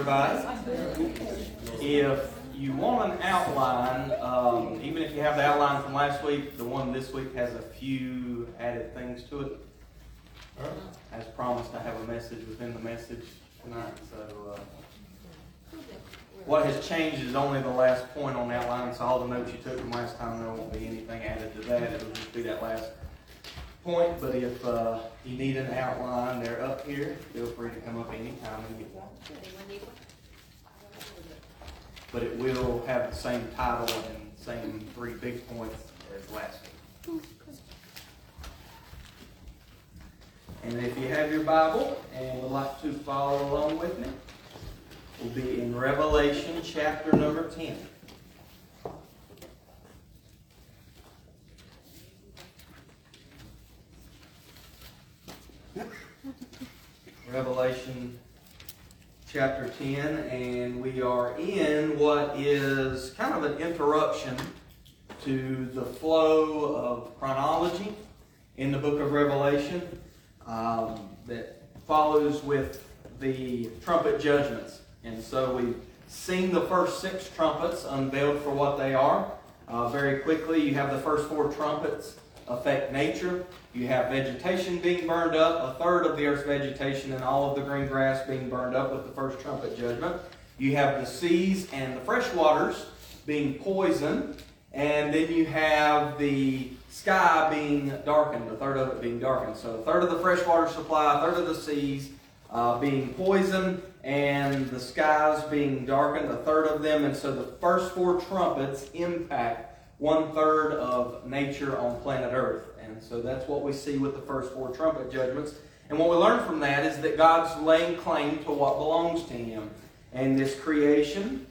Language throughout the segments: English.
everybody. If you want an outline, even if you have the outline from last week, the one this week has a few added things to it. As promised, I have a message within the message tonight. So what has changed is only the last point on the outline. So all the notes you took from last time, there won't be anything added to that. It'll just be that last point. But if you need an outline, they're up here. Feel free to come up anytime and get one. But it will have the same title and same 3 big points as last week. And if you have your Bible and would like to follow along with me, we'll be in Revelation chapter number 10. Revelation chapter 10, and we are in what is kind of an interruption to the flow of chronology in the book of Revelation that follows with the trumpet judgments. And so we've seen the first 6 trumpets unveiled for what they are. Very quickly, you have the first 4 trumpets affect nature. You have vegetation being burned up, 1/3 of the earth's vegetation and all of the green grass being burned up with the first trumpet judgment. You have the seas and the fresh waters being poisoned. And then you have the sky being darkened, 1/3 of it being darkened. So 1/3 of the freshwater supply, 1/3 of the seas being poisoned, and the skies being darkened, 1/3 of them. And so the first 4 trumpets impact 1/3 of nature on planet Earth. And so that's what we see with the first 4 trumpet judgments. And what we learn from that is that God's laying claim to what belongs to Him. And this creation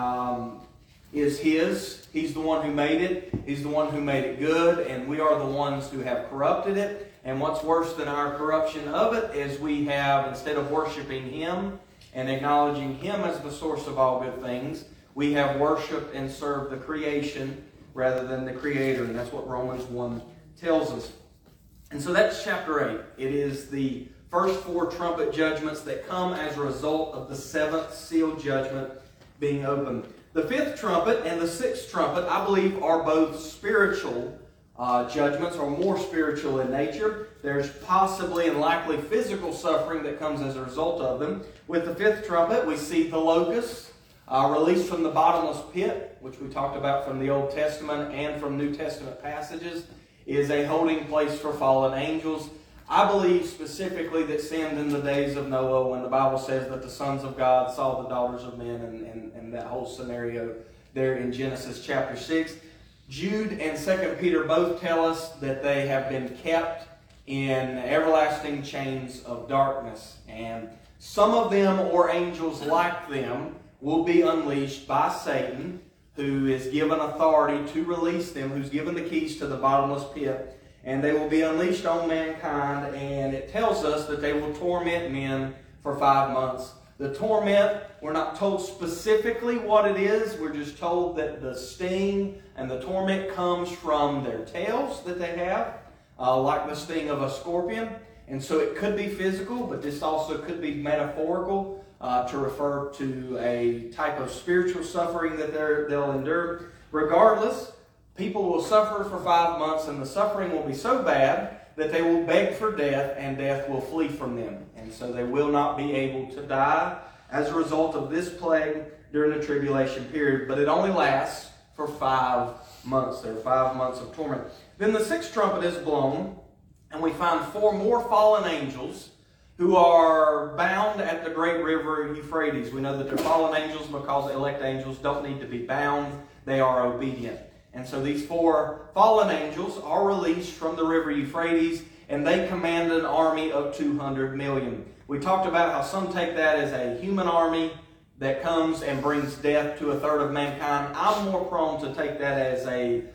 is His. He's the one who made it. He's the one who made it good. And we are the ones who have corrupted it. And what's worse than our corruption of it is we have, instead of worshiping Him and acknowledging Him as the source of all good things, we have worshiped and served the creation rather than the Creator. And that's what Romans 1 tells us. And so that's chapter 8. It is the first 4 trumpet judgments that come as a result of the 7th seal judgment being opened. The 5th trumpet and the 6th trumpet, I believe, are both spiritual judgments, or more spiritual in nature. There's possibly and likely physical suffering that comes as a result of them. With the 5th trumpet, we see the locusts released from the bottomless pit, which we talked about from the Old Testament and from New Testament passages, is a holding place for fallen angels. I believe specifically that sinned in the days of Noah, when the Bible says that the sons of God saw the daughters of men, and that whole scenario there in Genesis chapter 6. Jude and 2 Peter both tell us that they have been kept in everlasting chains of darkness. And some of them, or angels like them, will be unleashed by Satan, who is given authority to release them, who's given the keys to the bottomless pit. And they will be unleashed on mankind, and it tells us that they will torment men for 5 months. The torment, we're not told specifically what it is. We're just told that the sting and the torment comes from their tails that they have, like the sting of a scorpion. And so it could be physical, but this also could be metaphorical to refer to a type of spiritual suffering that they'll endure. Regardless, people will suffer for 5 months, and the suffering will be so bad that they will beg for death, and death will flee from them. And so they will not be able to die as a result of this plague during the tribulation period. But it only lasts for 5 months. There are 5 months of torment. Then the 6th trumpet is blown, and we find 4 more fallen angels who are bound at the great river Euphrates. We know that they're fallen angels because elect angels don't need to be bound. They are obedient. And so these 4 fallen angels are released from the river Euphrates, and they command an army of 200 million. We talked about how some take that as a human army that comes and brings death to 1/3 of mankind. I'm more prone to take that as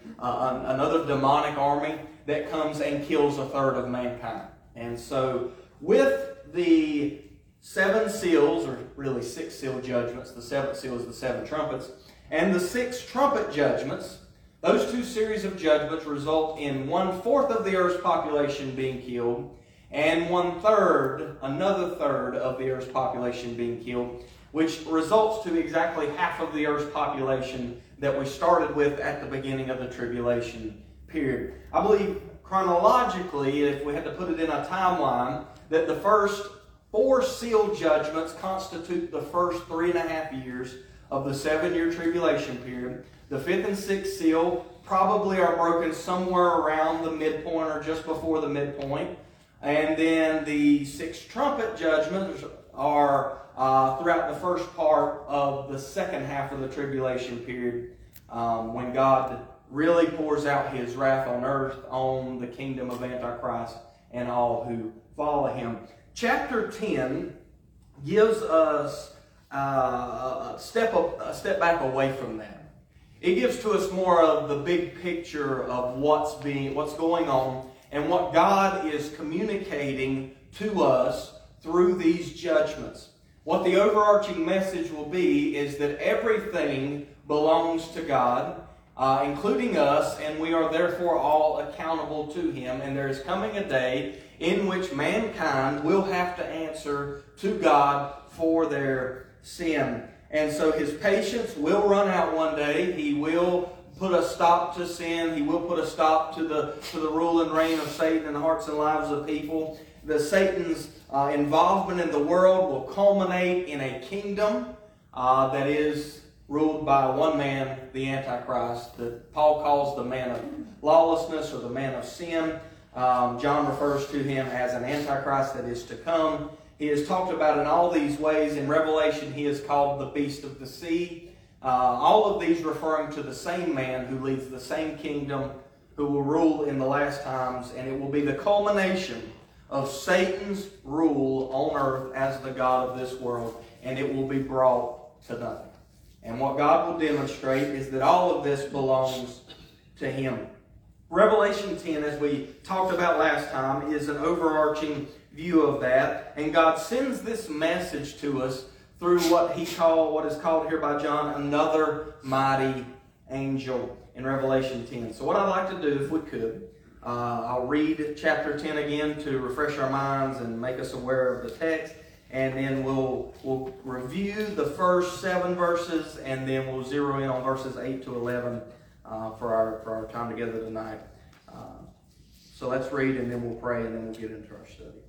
another demonic army that comes and kills 1/3 of mankind. And so with the 7 seals, or really 6 seal judgments, the 7th seal is the 7 trumpets, and the 6 trumpet judgments, those 2 series of judgments result in 1/4 of the earth's population being killed, and 1/3, another third of the earth's population being killed. which results to exactly half of the earth's population that we started with at the beginning of the tribulation period. I believe chronologically, if we had to put it in a timeline, that the first 4 seal judgments constitute the first 3.5 years of the 7-year tribulation period. The 5th and 6th seal probably are broken somewhere around the midpoint or just before the midpoint. And then the 6 trumpet judgments are throughout the first part of the second half of the tribulation period, when God really pours out his wrath on earth, on the kingdom of Antichrist and all who follow him. Chapter 10 gives us a step back away from that. It gives to us more of the big picture of what's going on and what God is communicating to us through these judgments. What the overarching message will be is that everything belongs to God, including us, and we are therefore all accountable to him. And there is coming a day in which mankind will have to answer to God for their sin. And so his patience will run out one day. He will put a stop to sin. He will put a stop to the rule and reign of Satan in the hearts and lives of people. Satan's involvement in the world will culminate in a kingdom that is ruled by one man, the Antichrist, that Paul calls the man of lawlessness or the man of sin. John refers to him as an Antichrist that is to come. He is talked about in all these ways. In Revelation, he is called the beast of the sea. All of these referring to the same man who leads the same kingdom, who will rule in the last times, and it will be the culmination of Satan's rule on earth as the God of this world, and it will be brought to nothing. And what God will demonstrate is that all of this belongs to him. Revelation 10, as we talked about last time, is an overarching view of that. And God sends this message to us through what is called here by John, another mighty angel in Revelation 10. So what I'd like to do, if we could, I'll read chapter 10 again to refresh our minds and make us aware of the text. And then we'll review the first 7 verses, and then we'll zero in on verses 8 to 11 for our time together tonight. So let's read, and then we'll pray, and then we'll get into our study.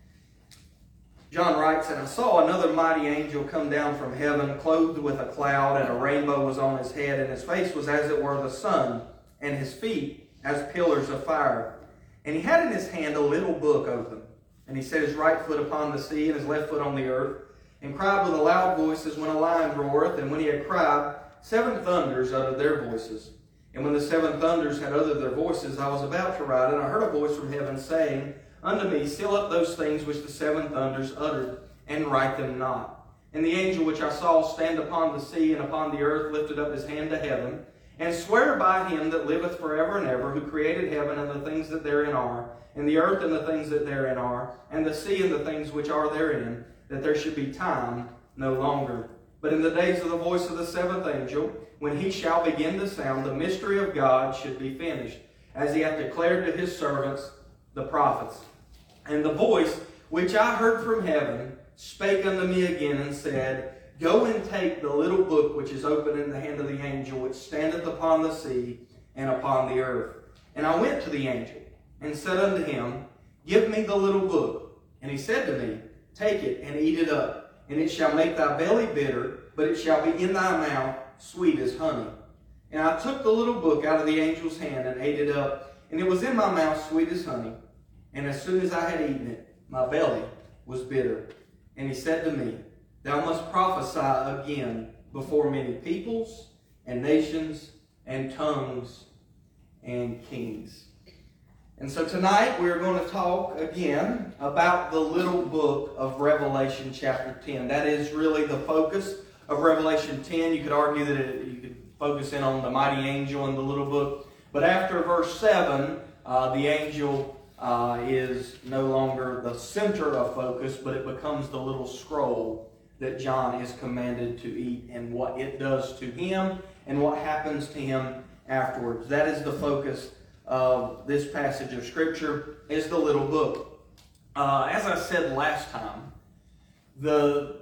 John writes, "And I saw another mighty angel come down from heaven, clothed with a cloud, and a rainbow was on his head, and his face was as it were the sun, and his feet as pillars of fire. And he had in his hand a little book open. And he set his right foot upon the sea, and his left foot on the earth, and cried with a loud voice as when a lion roareth. And when he had cried, 7 thunders uttered their voices. And when the 7 thunders had uttered their voices, I was about to write, and I heard a voice from heaven saying unto me, Seal up those things which the 7 thunders uttered, and write them not. And the angel which I saw stand upon the sea and upon the earth lifted up his hand to heaven, and sware by him that liveth forever and ever, who created heaven and the things that therein are, and the earth and the things that therein are, and the sea and the things which are therein, that there should be time no longer. But in the days of the voice of the 7th angel, when he shall begin to sound, the mystery of God should be finished, as he hath declared to his servants, the prophets. And the voice which I heard from heaven spake unto me again, and said, Go and take the little book which is open in the hand of the angel which standeth upon the sea and upon the earth. And I went to the angel, and said unto him, Give me the little book. And he said to me, Take it and eat it up, and it shall make thy belly bitter, but it shall be in thy mouth sweet as honey. And I took the little book out of the angel's hand and ate it up, and it was in my mouth sweet as honey. And as soon as I had eaten it, my belly was bitter. And he said to me, Thou must prophesy again before many peoples and nations and tongues and kings. And so tonight we're going to talk again about the little book of Revelation chapter 10. That is really the focus of Revelation 10. You could argue that you could focus in on the mighty angel in the little book. But after verse 7, the angel is no longer the center of focus, but it becomes the little scroll that John is commanded to eat, and what it does to him and what happens to him afterwards. That is the focus of this passage of Scripture, is the little book. As I said last time, the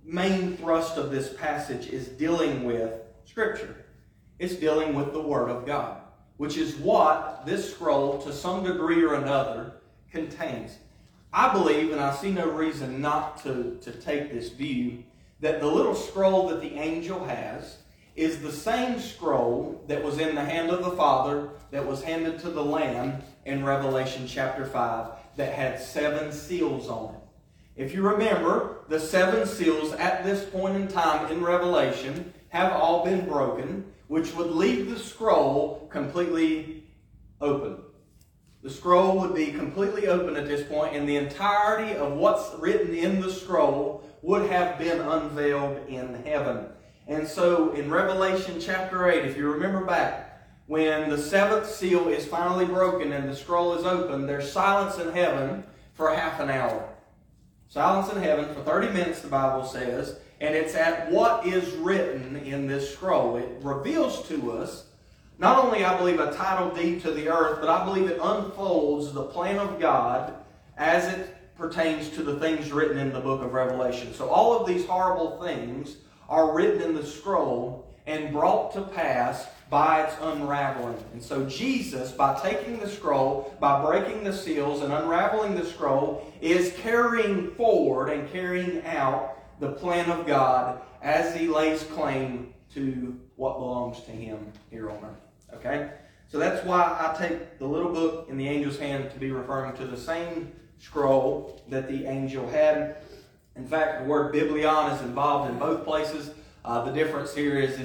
main thrust of this passage is dealing with Scripture. It's dealing with the Word of God, which is what this scroll, to some degree or another, contains. I believe, and I see no reason not to take this view, that the little scroll that the angel has is the same scroll that was in the hand of the Father that was handed to the Lamb in Revelation chapter 5 that had 7 seals on it. If you remember, the 7 seals at this point in time in Revelation have all been broken, which would leave the scroll completely open. The scroll would be completely open at this point, and the entirety of what's written in the scroll would have been unveiled in heaven. And so in Revelation chapter 8, if you remember back, when the 7th seal is finally broken and the scroll is open, there's silence in heaven for half an hour. Silence in heaven for 30 minutes, the Bible says, and it's at what is written in this scroll. It reveals to us not only, I believe, a title deed to the earth, but I believe it unfolds the plan of God as it pertains to the things written in the book of Revelation. So all of these horrible things are written in the scroll and brought to pass by its unraveling. And so Jesus, by taking the scroll, by breaking the seals and unraveling the scroll, is carrying forward and carrying out the plan of God as he lays claim to what belongs to him here on earth. Okay? So that's why I take the little book in the angel's hand to be referring to the same scroll that the angel had. In fact, the word biblion is involved in both places. The difference here is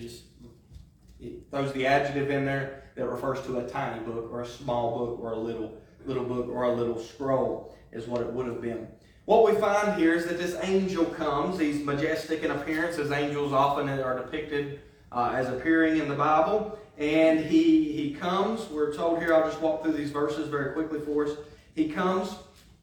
it throws the adjective in there that refers to a tiny book or a small book or a little book or a little scroll is what it would have been. What we find here is that this angel comes. He's majestic in appearance, as angels often are depicted as appearing in the Bible. And he comes, we're told here, I'll just walk through these verses very quickly for us. He comes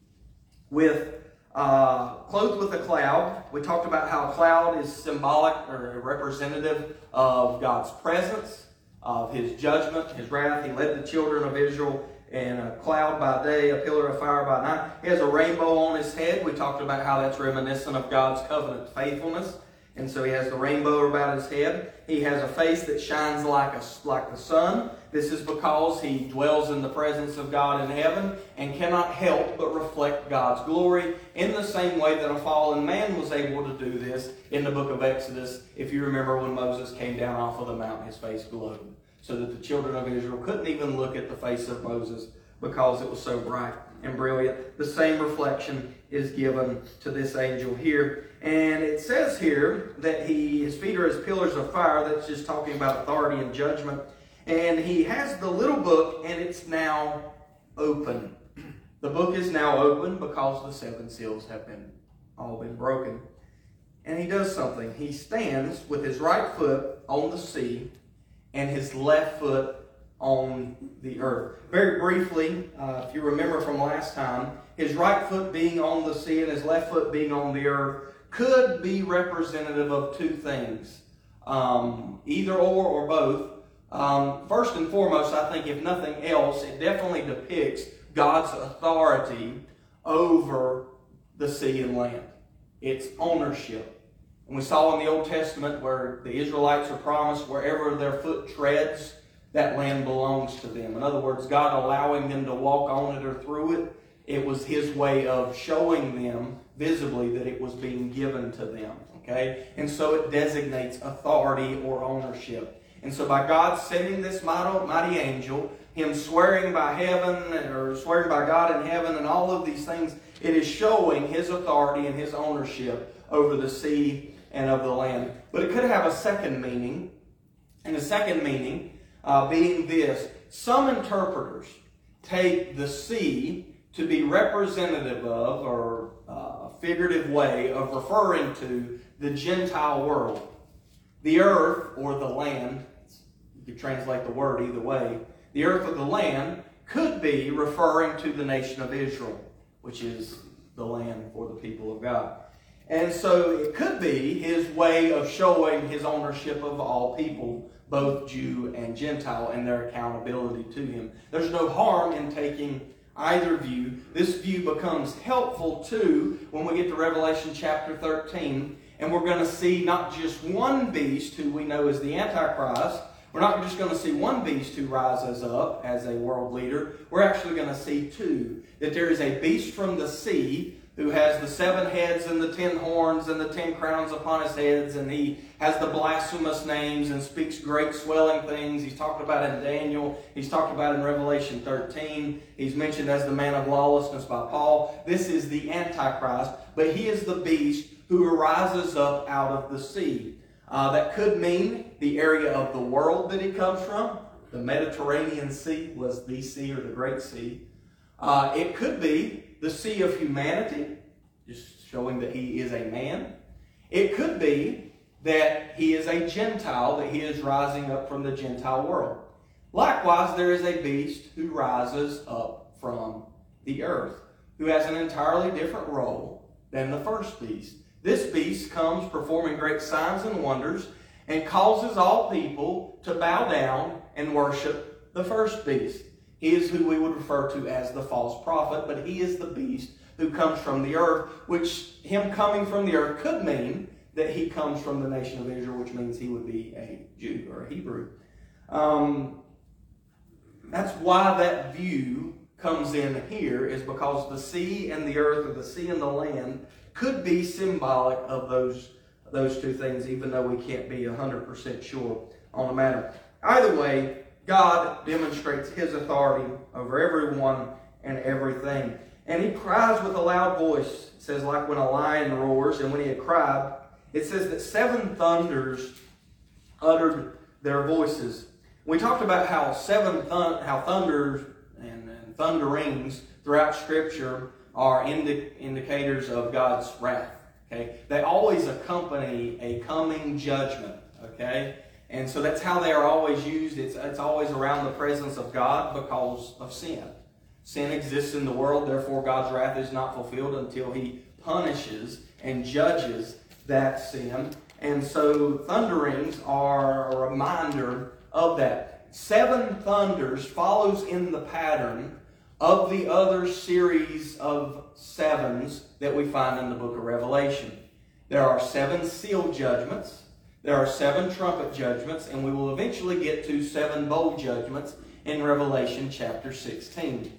with clothed with a cloud. We talked about how a cloud is symbolic or representative of God's presence, of his judgment, his wrath. He led the children of Israel in a cloud by day, a pillar of fire by night. He has a rainbow on his head. We talked about how that's reminiscent of God's covenant faithfulness. And so he has the rainbow about his head. He has a face that shines like the sun. This is because he dwells in the presence of God in heaven and cannot help but reflect God's glory in the same way that a fallen man was able to do this in the book of Exodus. If you remember when Moses came down off of the mountain, his face glowed, so that the children of Israel couldn't even look at the face of Moses because it was so bright and brilliant. The same reflection is given to this angel here. And it says here that his feet are as pillars of fire. That's just talking about authority and judgment. And he has the little book, and it's now open. The book is now open because the 7 seals have all been broken. And he does something. He stands with his right foot on the sea and his left foot on the earth. Very briefly, if you remember from last time, his right foot being on the sea and his left foot being on the earth could be representative of 2 things. Either or both. First and foremost, I think if nothing else, it definitely depicts God's authority over the sea and land. It's ownership. And we saw in the Old Testament where the Israelites are promised wherever their foot treads, that land belongs to them. In other words, God allowing them to walk on it or through it, it was his way of showing them visibly that it was being given to them. Okay? And so it designates authority or ownership. And so by God sending this mighty angel, him swearing by heaven or swearing by God in heaven and all of these things, it is showing his authority and his ownership over the sea and of the land. But it could have a second meaning. And the second meaning being this: some interpreters take the sea to be representative of, or a figurative way of referring to, the Gentile world. The earth or the land, you could translate the word either way, the earth or the land could be referring to the nation of Israel, which is the land for the people of God. And so it could be his way of showing his ownership of all people, both Jew and Gentile, and their accountability to him. There's no harm in taking either view. This view becomes helpful too when we get to Revelation chapter 13, And we're going to see not just one beast who we know as the Antichrist. We're not just going to see one beast who rises up as a world leader. We're actually going to see two. That there is a beast from the sea who has the 7 heads and the 10 horns and the 10 crowns upon his heads, and he has the blasphemous names and speaks great swelling things. He's talked about in Daniel. He's talked about in Revelation 13. He's mentioned as the man of lawlessness by Paul. This is the Antichrist, but he is the beast who arises up out of the sea. That could mean the area of the world that he comes from. The Mediterranean Sea was the sea, or the Great Sea. It could be the sea of humanity, just showing that he is a man. It could be that he is a Gentile, that he is rising up from the Gentile world. Likewise, there is a beast who rises up from the earth, who has an entirely different role than the first beast. This beast comes performing great signs and wonders and causes all people to bow down and worship the first beast. He is who we would refer to as the false prophet, but he is the beast who comes from the earth, which him coming from the earth could mean that he comes from the nation of Israel, which means he would be a Jew or a Hebrew. That's why that view comes in here, is because the sea and the earth, or the sea and the land, could be symbolic of those two things, even though we can't be 100% sure on the matter. Either way, God demonstrates his authority over everyone and everything. And he cries with a loud voice. It says, like when a lion roars. And when he had cried, it says that 7 thunders uttered their voices. We talked about how thunders and thunderings throughout Scripture are indicators of God's wrath. Okay, they always accompany a coming judgment. Okay, and so that's how they are always used. It's always around the presence of God because of sin. Sin exists in the world, therefore God's wrath is not fulfilled until he punishes and judges that sin. And so thunderings are a reminder of that. 7 thunders follows in the pattern of the other series of 7s that we find in the book of Revelation. There are 7 seal judgments, there are 7 trumpet judgments, and we will eventually get to 7 bowl judgments in Revelation chapter 16.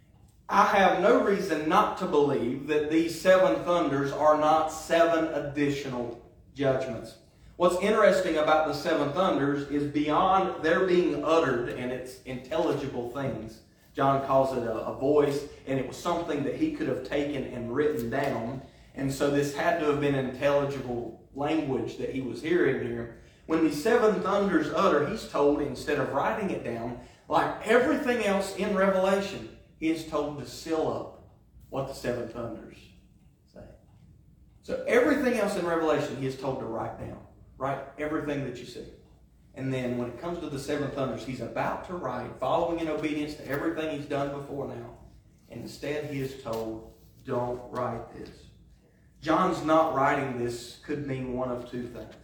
I have no reason not to believe that these 7 thunders are not 7 additional judgments. What's interesting about the 7 thunders is beyond their being uttered and its intelligible things. John calls it a voice, and it was something that he could have taken and written down. And so this had to have been intelligible language that he was hearing here. When the 7 thunders utter, he's told, instead of writing it down, like everything else in Revelation, he is told to seal up what the 7 thunders say. So everything else in Revelation, he is told to write down. Write everything that you see. And then when it comes to the 7 thunders, he's about to write, following in obedience to everything he's done before now. And instead he is told, don't write this. John's not writing this could mean one of 2 things.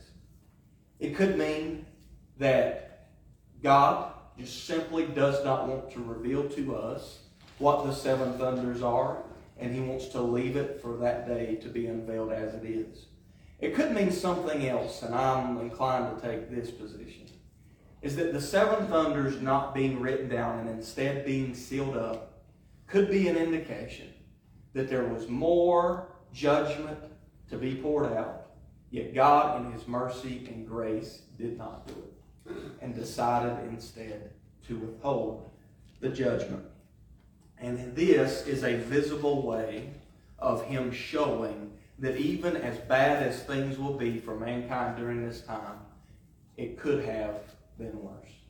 It could mean that God just simply does not want to reveal to us what the 7 thunders are, and he wants to leave it for that day to be unveiled as it is. It could mean something else, and I'm inclined to take this position, is that the 7 thunders not being written down and instead being sealed up could be an indication that there was more judgment to be poured out, yet God in his mercy and grace did not do it and decided instead to withhold the judgment. And this is a visible way of him showing that even as bad as things will be for mankind during this time, it could have been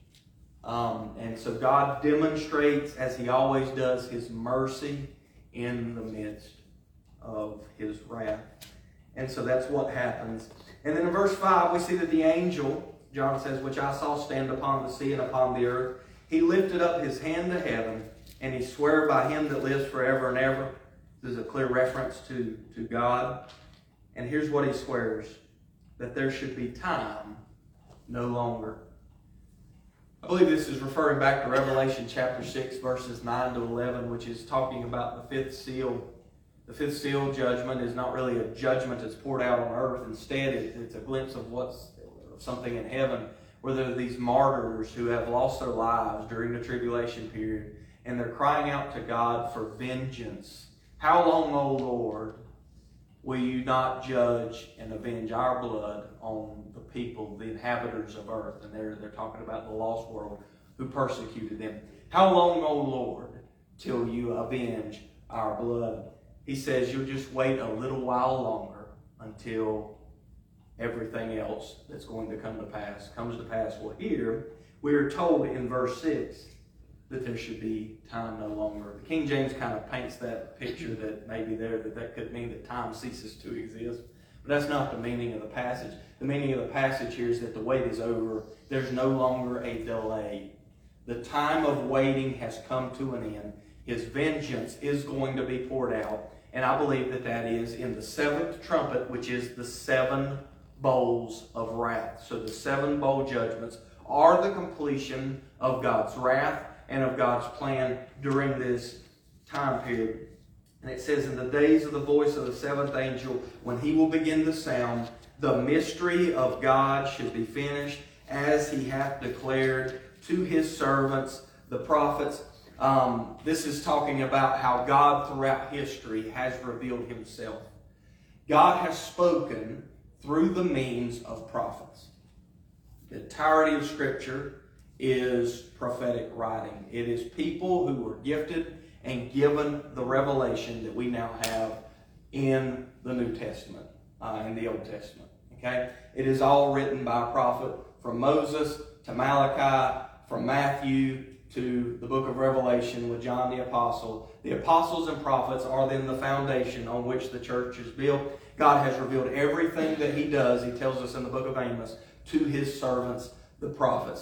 worse. And so God demonstrates, as he always does, his mercy in the midst of his wrath. And so that's what happens. And then in verse 5, we see that the angel, John says, which I saw stand upon the sea and upon the earth, he lifted up his hand to heaven, and he swore by him that lives forever and ever. This is a clear reference to God. And here's what he swears, that there should be time no longer. I believe this is referring back to Revelation chapter 6, verses 9 to 11, which is talking about the 5th seal The fifth seal judgment is not really a judgment that's poured out on earth. Instead, it's a glimpse of what's something in heaven, where there are these martyrs who have lost their lives during the tribulation period, and they're crying out to God for vengeance. How long, O Lord, will you not judge and avenge our blood on the people, the inhabitants of earth? And they're talking about the lost world who persecuted them. How long, O Lord, till you avenge our blood? He says you'll just wait a little while longer until everything else that's going to come to pass comes to pass. Well, here we are told in verse 6 that there should be time no longer. The King James kind of paints that picture that maybe that could mean that time ceases to exist. But that's not the meaning of the passage. The meaning of the passage here is that the wait is over. There's no longer a delay. The time of waiting has come to an end. His vengeance is going to be poured out. And I believe that is in the seventh trumpet, which is the 7 bowls of wrath. So the 7 bowl judgments are the completion of God's wrath and of God's plan during this time period. And it says, in the days of the voice of the 7th angel, when he will begin to sound, the mystery of God should be finished, as he hath declared to his servants, the prophets. This is talking about how God throughout history has revealed himself. God has spoken through the means of prophets. The entirety of Scripture is prophetic writing. It is people who were gifted and given the revelation that we now have in the New Testament, in the Old Testament. Okay? It is all written by a prophet, from Moses to Malachi, from Matthew to the book of Revelation with John the Apostle. The apostles and prophets are then the foundation on which the church is built. God has revealed everything that he does, he tells us in the book of Amos, to his servants, the prophets.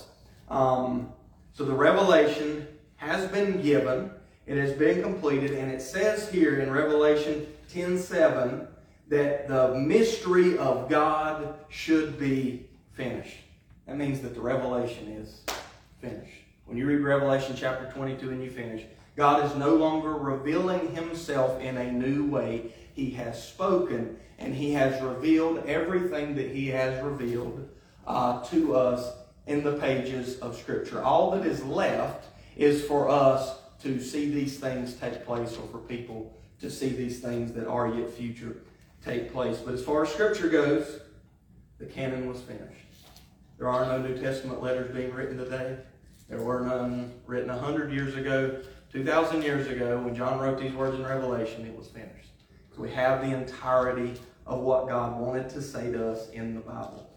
So the revelation has been given, it has been completed, and it says here in Revelation 10:7 that the mystery of God should be finished. That means that the revelation is finished. When you read Revelation chapter 22 and you finish, God is no longer revealing himself in a new way. He has spoken, and he has revealed everything that he has revealed to us in the pages of Scripture. All that is left is for us to see these things take place, or for people to see these things that are yet future take place. But as far as Scripture goes, the canon was finished. There are no New Testament letters being written today. There were none written 100 years ago, 2,000 years ago. When John wrote these words in Revelation, it was finished. So we have the entirety of what God wanted to say to us in the Bible.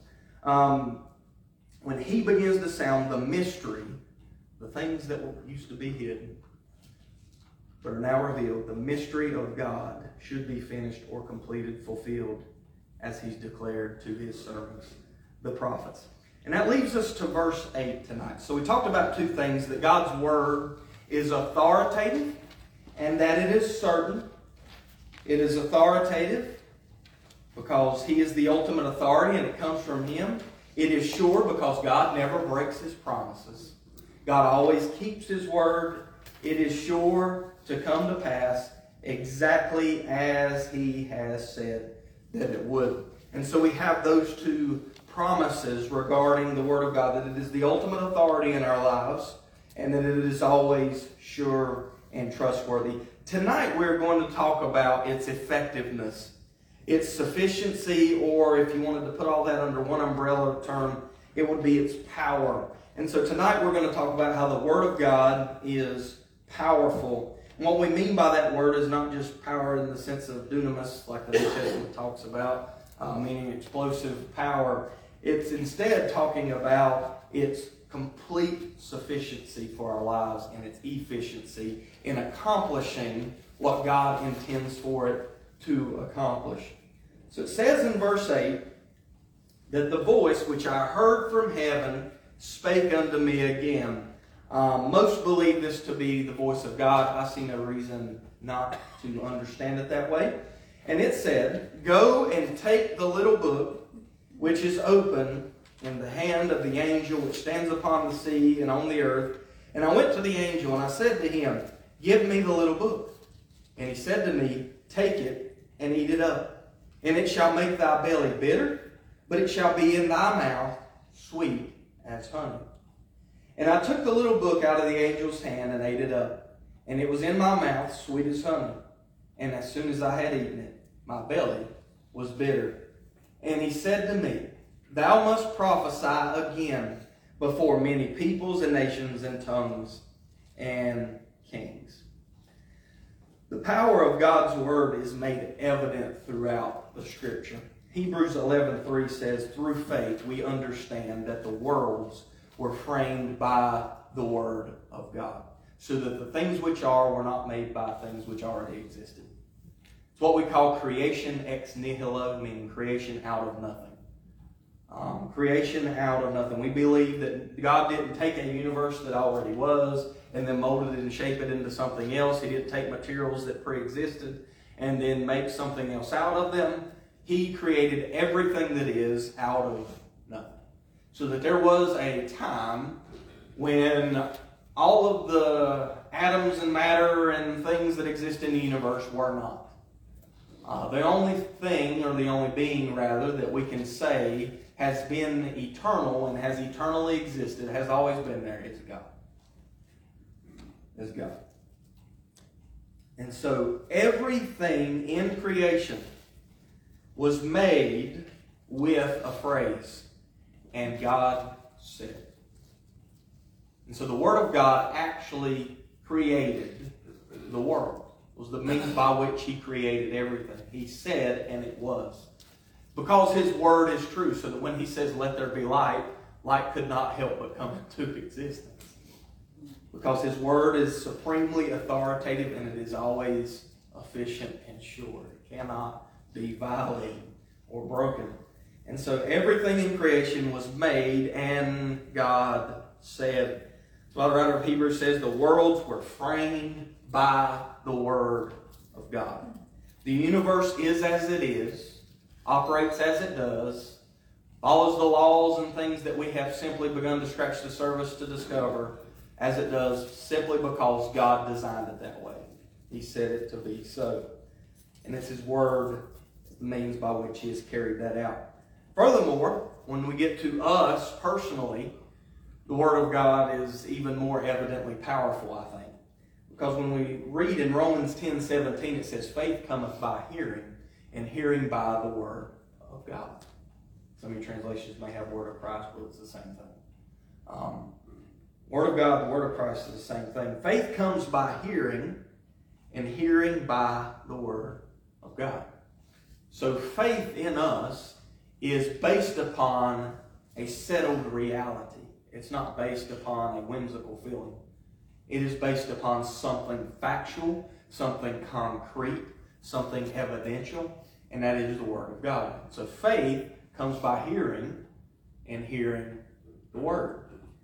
When he begins to sound, the mystery, the things that used to be hidden, but are now revealed, the mystery of God should be finished or completed, fulfilled, as he's declared to his servants, the prophets. And that leads us to verse 8 tonight. So we talked about 2 things: that God's word is authoritative and that it is certain. It is authoritative because he is the ultimate authority and it comes from him. It is sure because God never breaks his promises. God always keeps his word. It is sure to come to pass exactly as he has said that it would. And so we have those 2 promises regarding the Word of God, that it is the ultimate authority in our lives and that it is always sure and trustworthy. Tonight we're going to talk about its effectiveness, its sufficiency, or if you wanted to put all that under one umbrella term, it would be its power. And so tonight we're going to talk about how the Word of God is powerful. And what we mean by that word is not just power in the sense of dunamis, like the New Testament talks about, meaning explosive power. It's instead talking about its complete sufficiency for our lives and its efficiency in accomplishing what God intends for it to accomplish. So it says in verse 8 that the voice which I heard from heaven spake unto me again. Most believe this to be the voice of God. I see no reason not to understand it that way. And it said, "Go and take the little book which is open in the hand of the angel which stands upon the sea and on the earth. And I went to the angel and I said to him, Give me the little book. And he said to me, take it and eat it up. And it shall make thy belly bitter, but it shall be in thy mouth sweet as honey. And I took the little book out of the angel's hand and ate it up. And it was in my mouth sweet as honey. And as soon as I had eaten it, my belly was bitter. And he said to me, thou must prophesy again before many peoples and nations and tongues and kings. The power of God's word is made evident throughout the scripture. Hebrews 11:3 says, through faith we understand that the worlds were framed by the word of God, so that the things which are were not made by things which already existed. It's what we call creation ex nihilo, meaning creation out of nothing. Creation out of nothing. We believe that God didn't take a universe that already was and then molded it and shaped it into something else. He didn't take materials that pre-existed and then make something else out of them. He created everything that is out of nothing. So that there was a time when all of the atoms and matter and things that exist in the universe were not. The only thing, or the only being rather, that we can say has been eternal and has eternally existed, has always been there, is God. Is God. And so everything in creation was made with a phrase, and God said. And so the Word of God actually created the world. It was the means by which He created everything. He said, and it was. Because His Word is true, so that when He says, let there be light, light could not help but come into existence. Because His Word is supremely authoritative and it is always efficient and sure. It cannot be violated or broken. And so everything in creation was made, and God said. That's why the writer of Hebrews says the worlds were framed by the Word of God. The universe is as it is, operates as it does, follows the laws and things that we have simply begun to scratch the surface to discover, as it does simply because God designed it that way. He said it to be so. And it's His Word, the means by which He has carried that out. Furthermore, when we get to us personally, the Word of God is even more evidently powerful, I think. Because when we read in Romans 10:17, it says, faith cometh by hearing, and hearing by the Word of God. Some of your translations may have Word of Christ, but it's the same thing. Word of God, the Word of Christ is the same thing. Faith comes by hearing, and hearing by the Word of God. So faith in us is based upon a settled reality. It's not based upon a whimsical feeling. It is based upon something factual, something concrete, something evidential, and that is the Word of God. So faith comes by hearing, and hearing the Word.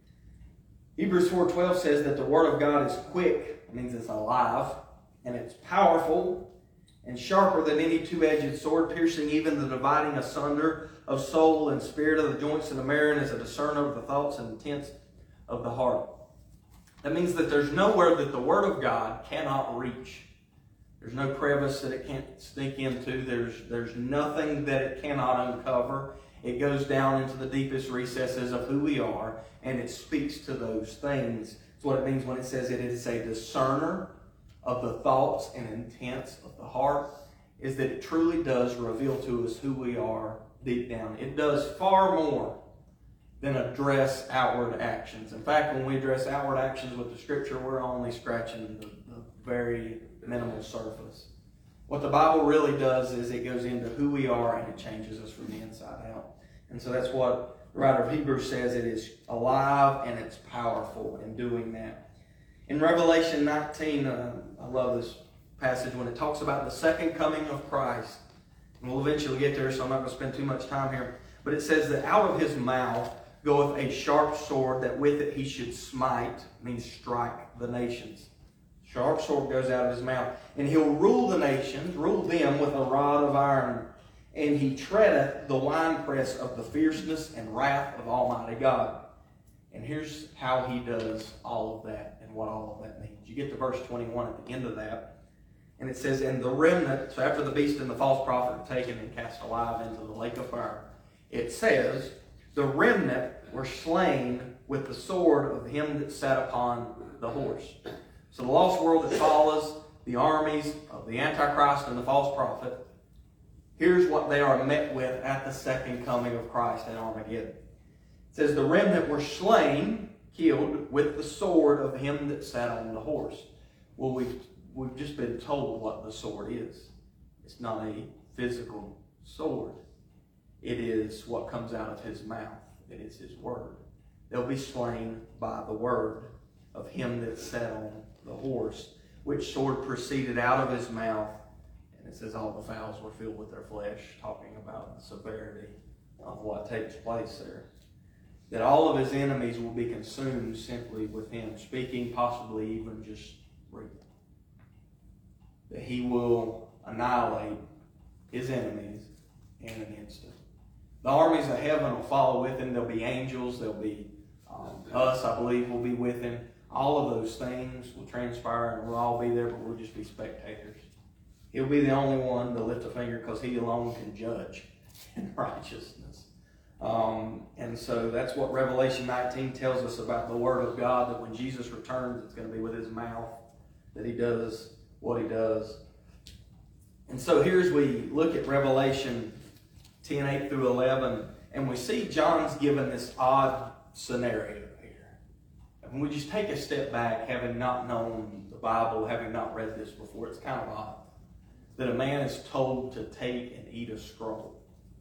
Hebrews 4:12 says that the Word of God is quick, it means it's alive, and it's powerful, and sharper than any two-edged sword, piercing even the dividing asunder of soul and spirit, of the joints and the marrow, and is a discerner of the thoughts and intents of the heart. That means that there's nowhere that the Word of God cannot reach. There's no crevice that it can't sneak into. There's nothing that it cannot uncover. It goes down into the deepest recesses of who we are, and it speaks to those things. It's what it means when it says it is a discerner of the thoughts and intents of the heart, is that it truly does reveal to us who we are deep down. It does far more than address outward actions. In fact, when we address outward actions with the Scripture, we're only scratching the very minimal surface. What the Bible really does is it goes into who we are and it changes us from the inside out. And so that's what the writer of Hebrews says. It is alive and it's powerful in doing that. In Revelation 19, I love this passage when it talks about the second coming of Christ. And we'll eventually get there, so I'm not going to spend too much time here. But it says that out of His mouth goeth a sharp sword, that with it He should smite, means strike the nations. Sharp sword goes out of His mouth. And He'll rule the nations, rule them with a rod of iron. And He treadeth the winepress of the fierceness and wrath of Almighty God. And here's how He does all of that and what all of that means. You get to verse 21 at the end of that. And it says, and the remnant, so after the beast and the false prophet are taken and cast alive into the lake of fire, it says, the remnant were slain with the sword of him that sat upon the horse. So the lost world that follows the armies of the Antichrist and the false prophet, here's what they are met with at the second coming of Christ at Armageddon. It says, the remnant were slain, killed, with the sword of him that sat on the horse. Well, we've just been told what the sword is. It's not a physical sword. It is what comes out of his mouth. It is his word. They'll be slain by the word of him that sat on the horse, which sword proceeded out of his mouth. And it says all the fowls were filled with their flesh, talking about the severity of what takes place there. That all of his enemies will be consumed simply with him speaking, possibly even just reading. That he will annihilate his enemies in an instant. The armies of heaven will follow with him. There'll be angels. There'll be us, I believe, will be with him. All of those things will transpire and we'll all be there, but we'll just be spectators. He'll be the only one to lift a finger because he alone can judge in righteousness. And so that's what Revelation 19 tells us about the Word of God, that when Jesus returns, it's going to be with his mouth that he does what he does. And so here as we look at Revelation 10, 8 through 11, and we see John's given this odd scenario here. And we just take a step back, having not known the Bible, having not read this before, it's kind of odd that a man is told to take and eat a scroll.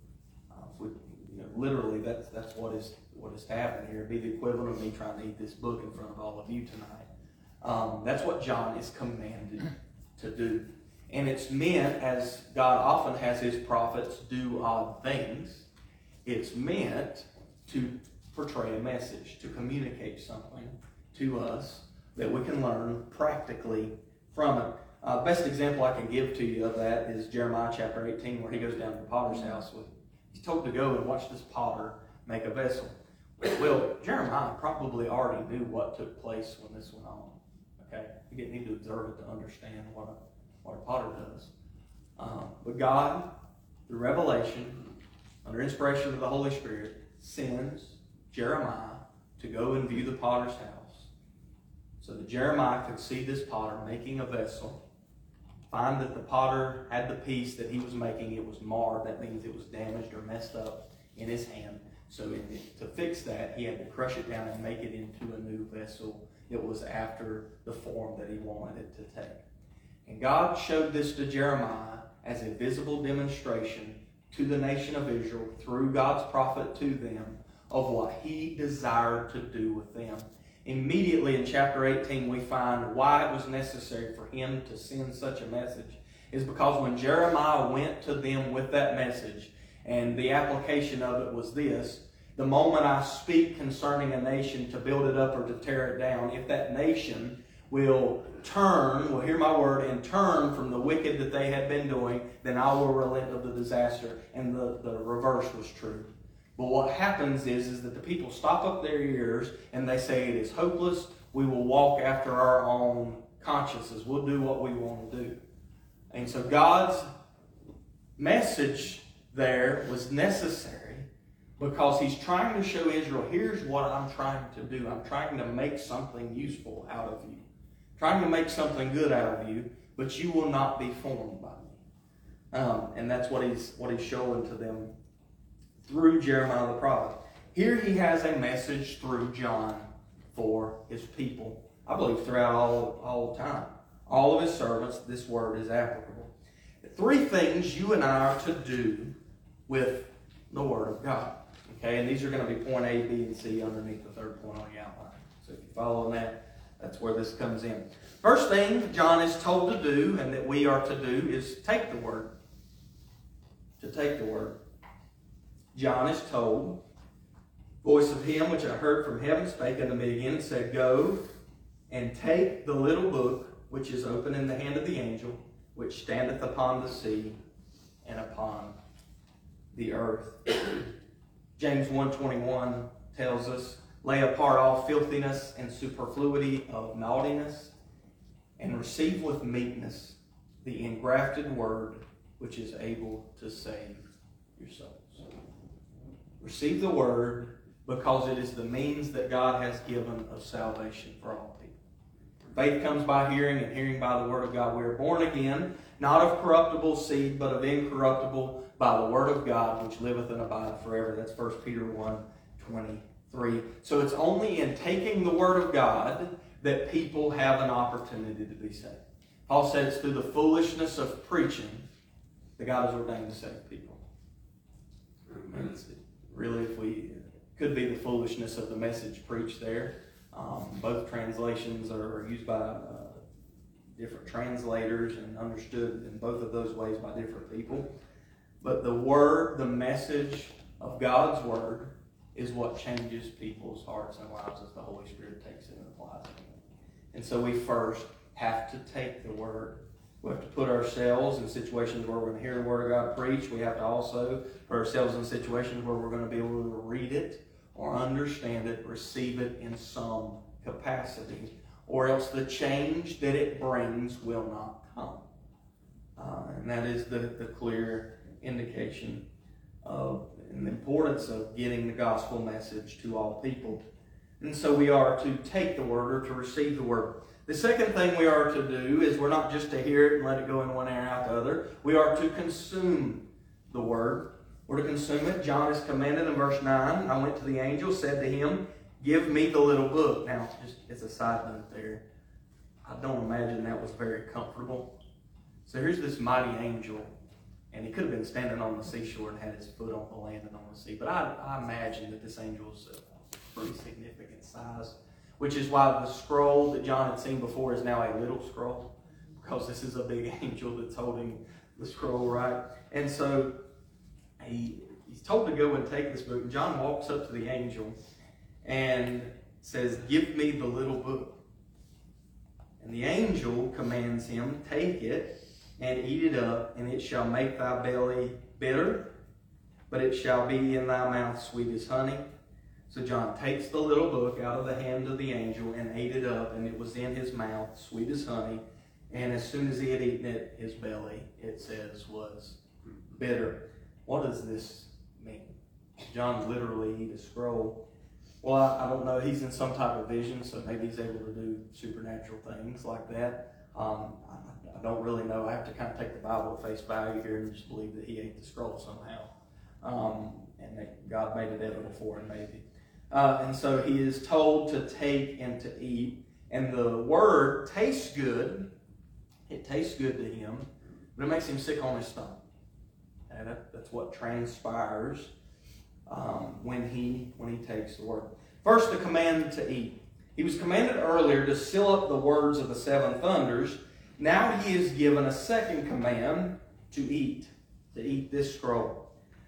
Literally, that's what is to happen here. It'd be the equivalent of me trying to eat this book in front of all of you tonight. That's what John is commanded to do. And it's meant, as God often has his prophets do odd things, it's meant to portray a message, to communicate something to us that we can learn practically from it. Best example I can give to you of that is Jeremiah chapter 18, where he goes down to the potter's house. He's told to go and watch this potter make a vessel. Well, Jeremiah probably already knew what took place when this went on. Okay, he didn't need to observe it to understand what a potter does. But God, through revelation, under inspiration of the Holy Spirit, sends Jeremiah to go and view the potter's house, so that Jeremiah could see this potter making a vessel, find that the potter had the piece that he was making, it was marred. That means it was damaged or messed up in his hand. So to fix that, he had to crush it down and make it into a new vessel. It was after the form that he wanted it to take. And God showed this to Jeremiah as a visible demonstration to the nation of Israel through God's prophet to them of what he desired to do with them. Immediately in chapter 18, we find why it was necessary for him to send such a message. Is because when Jeremiah went to them with that message, and the application of it was this: the moment I speak concerning a nation to build it up or to tear it down, if that nation will hear my word and turn from the wicked that they had been doing, then I will relent of the disaster. And the reverse was true. But what happens is that the people stop up their ears and they say it is hopeless. We will walk after our own consciences. We'll do what we want to do. And so God's message there was necessary because he's trying to show Israel, here's what I'm trying to do. I'm trying to make something useful out of you. Trying to make something good out of you, but you will not be formed by me. And that's what he's showing to them through Jeremiah the prophet. Here he has a message through John for his people. I believe throughout all time. All of his servants, this word is applicable. 3 things you and I are to do with the Word of God. Okay, and these are going to be point A, B, and C underneath the 3rd point on the outline. So if you follow that, that's where this comes in. First thing John is told to do, and that we are to do, is take the Word. To take the Word. John is told, voice of him which I heard from heaven spake unto me again, and said, Go and take the little book which is open in the hand of the angel, which standeth upon the sea and upon the earth. James 1:21 tells us, lay apart all filthiness and superfluity of naughtiness, and receive with meekness the engrafted word which is able to save your souls. Receive the word because it is the means that God has given of salvation for all people. Faith comes by hearing, and hearing by the word of God. We are born again, not of corruptible seed, but of incorruptible, by the word of God, which liveth and abideth forever. That's 1 Peter 1:23. So it's only in taking the word of God that people have an opportunity to be saved. Paul said it's through the foolishness of preaching that God has ordained to save people. And it's really, if we could be the foolishness of the message preached there. Both translations are used by different translators and understood in both of those ways by different people. But the word, the message of God's word, is what changes people's hearts and lives as the Holy Spirit takes it and applies it. And so we first have to take the word. We have to put ourselves in situations where we're going to hear the word of God preached. We have to also put ourselves in situations where we're going to be able to read it or understand it, receive it in some capacity, or else the change that it brings will not come. And that is the clear indication of the importance of getting the gospel message to all people. And so we are to take the word, or to receive the word. The second thing we are to do is we're not just to hear it and let it go in one ear and out the other. We are to consume the word. We're to consume it. John is commanded in verse 9. I went to the angel, said to him, give me the little book. Now, just as a side note there, I don't imagine that was very comfortable. So here's this mighty angel, and he could have been standing on the seashore and had his foot on the land and on the sea. But I imagine that this angel is a pretty significant size, which is why the scroll that John had seen before is now a little scroll, because this is a big angel that's holding the scroll, right? And so he's told to go and take this book. And John walks up to the angel and says, give me the little book. And the angel commands him, take it and eat it up, and it shall make thy belly bitter, but it shall be in thy mouth sweet as honey. So John takes the little book out of the hand of the angel and ate it up, and it was in his mouth sweet as honey. And as soon as he had eaten it, his belly, it says, was bitter. What does this mean? John literally eat a scroll. Well, I don't know. He's in some type of vision, so maybe he's able to do supernatural things like that. I don't really know. I have to kind of take the Bible at face value here and just believe that he ate the scroll somehow. And that God made it edible for him, maybe. And so he is told to take and to eat. And the word tastes good. It tastes good to him, but it makes him sick on his stomach. And that's what transpires when he takes the word. First, the command to eat. He was commanded earlier to seal up the words of the seven thunders. Now he is given a second command to eat this scroll.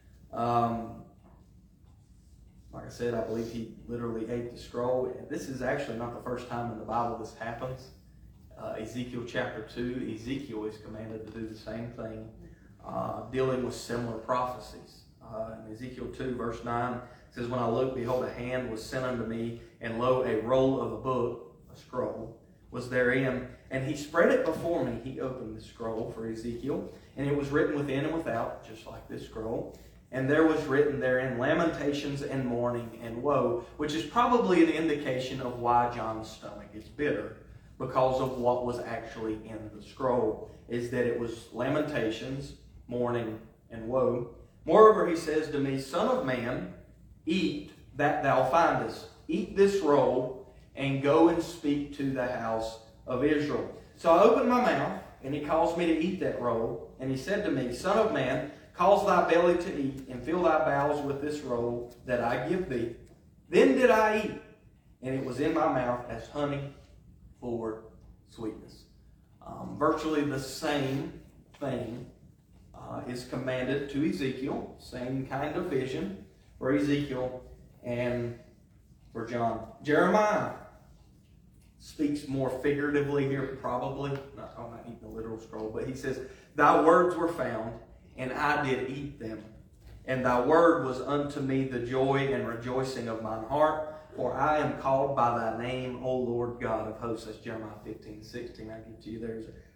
Like I said, I believe he literally ate the scroll. This is actually not the first time in the Bible this happens. Ezekiel chapter 2, Ezekiel is commanded to do the same thing, dealing with similar prophecies. In Ezekiel 2, verse 9, it says, when I looked, behold, a hand was sent unto me, and lo, a roll of a book, a scroll, was therein. And he spread it before me. He opened the scroll for Ezekiel, and it was written within and without, just like this scroll. And there was written therein lamentations and mourning and woe, which is probably an indication of why John's stomach is bitter, because of what was actually in the scroll, is that it was lamentations, mourning, and woe. Moreover, he says to me, Son of man, eat that thou findest. Eat this roll, and go and speak to the house of Israel. So I opened my mouth, and he caused me to eat that roll. And he said to me, Son of man, cause thy belly to eat, and fill thy bowels with this roll that I give thee. Then did I eat, and it was in my mouth as honey for sweetness. Virtually the same thing is commanded to Ezekiel. Same kind of vision for Ezekiel and for John. Jeremiah speaks more figuratively here, probably. Not talking about eating the literal scroll, but he says, Thy words were found, and I did eat them. And thy word was unto me the joy and rejoicing of mine heart. For I am called by thy name, O Lord God of hosts. That's Jeremiah 15:16. I give to you there as a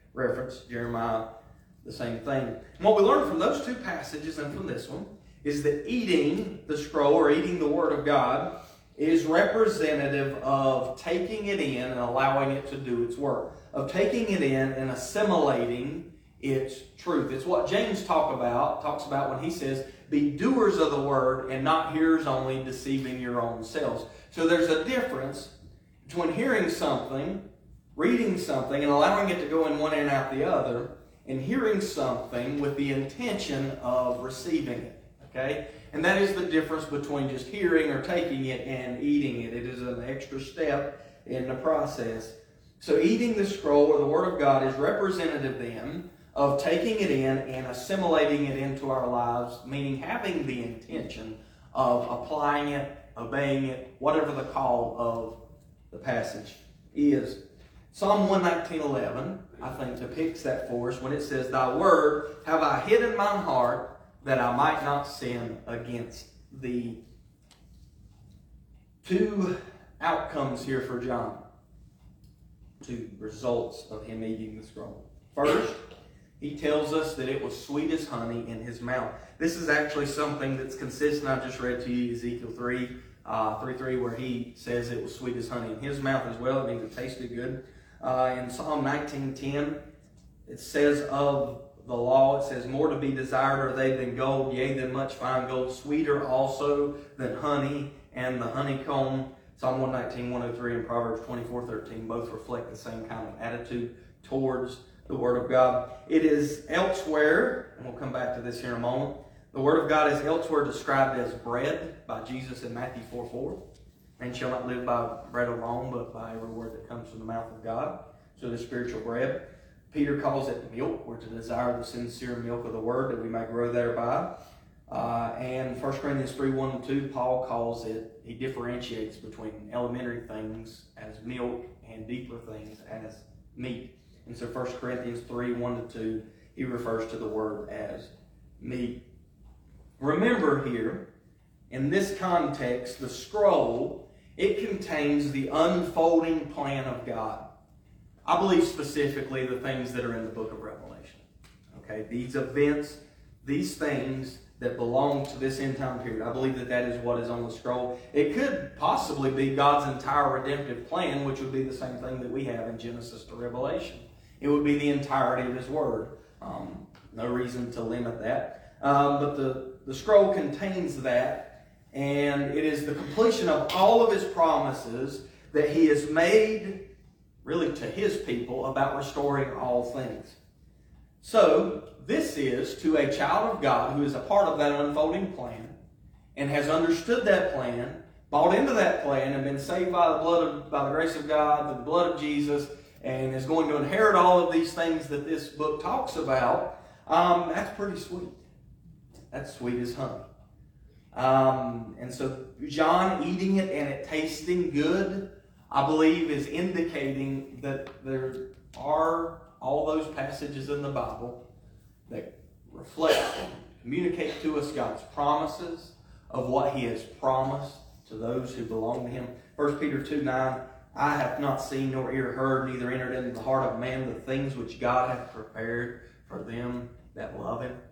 reference. Jeremiah, the same thing. And what we learn from those two passages and from this one is that eating the scroll or eating the Word of God is representative of taking it in and allowing it to do its work, of taking it in and assimilating its truth. It's what James talks about when he says, be doers of the Word and not hearers only, deceiving your own selves. So there's a difference between hearing something, reading something, and allowing it to go in one ear and out the other, and hearing something with the intention of receiving it. Okay? And that is the difference between just hearing or taking it and eating it. It is an extra step in the process. So eating the scroll or the Word of God is representative then of taking it in and assimilating it into our lives, meaning having the intention of applying it, obeying it, whatever the call of the passage is. Psalm 119:11, I think, depicts that for us when it says, Thy word have I hid in mine heart, that I might not sin against thee. Two outcomes here for John. Two results of him eating the scroll. First, he tells us that it was sweet as honey in his mouth. This is actually something that's consistent. I just read to you Ezekiel 3:3, where he says it was sweet as honey in his mouth as well. It means it tasted good. In Psalm 19:10, it says of the law, it says, more to be desired are they than gold, yea, than much fine gold, sweeter also than honey and the honeycomb. Psalm 119:103 and Proverbs 24:13 both reflect the same kind of attitude towards the Word of God. It is elsewhere, and we'll come back to this here in a moment, the Word of God is elsewhere described as bread by Jesus in Matthew 4:4. Man shall not live by bread alone, but by every word that comes from the mouth of God. So the spiritual bread. Peter calls it milk. We're to desire the sincere milk of the Word that we may grow thereby. And 1 Corinthians 3:1-2, Paul calls it, he differentiates between elementary things as milk and deeper things as meat. And so 1 Corinthians 3:1-2, he refers to the Word as meat. Remember here, in this context, the scroll, it contains the unfolding plan of God. I believe specifically the things that are in the book of Revelation. Okay, these events, these things that belong to this end time period. I believe that that is what is on the scroll. It could possibly be God's entire redemptive plan, which would be the same thing that we have in Genesis to Revelation. It would be the entirety of His Word. No reason to limit that. But the scroll contains that, and it is the completion of all of His promises that He has made really to His people about restoring all things. So, this is to a child of God who is a part of that unfolding plan and has understood that plan, bought into that plan, and been saved by the grace of God, the blood of Jesus, and is going to inherit all of these things that this book talks about. That's pretty sweet. That's sweet as honey. And so John eating it and it tasting good, I believe, is indicating that there are all those passages in the Bible that reflect and communicate to us God's promises of what He has promised to those who belong to Him. 1 Peter 2:9, I have not seen nor ear heard, neither entered into the heart of man the things which God hath prepared for them that love Him.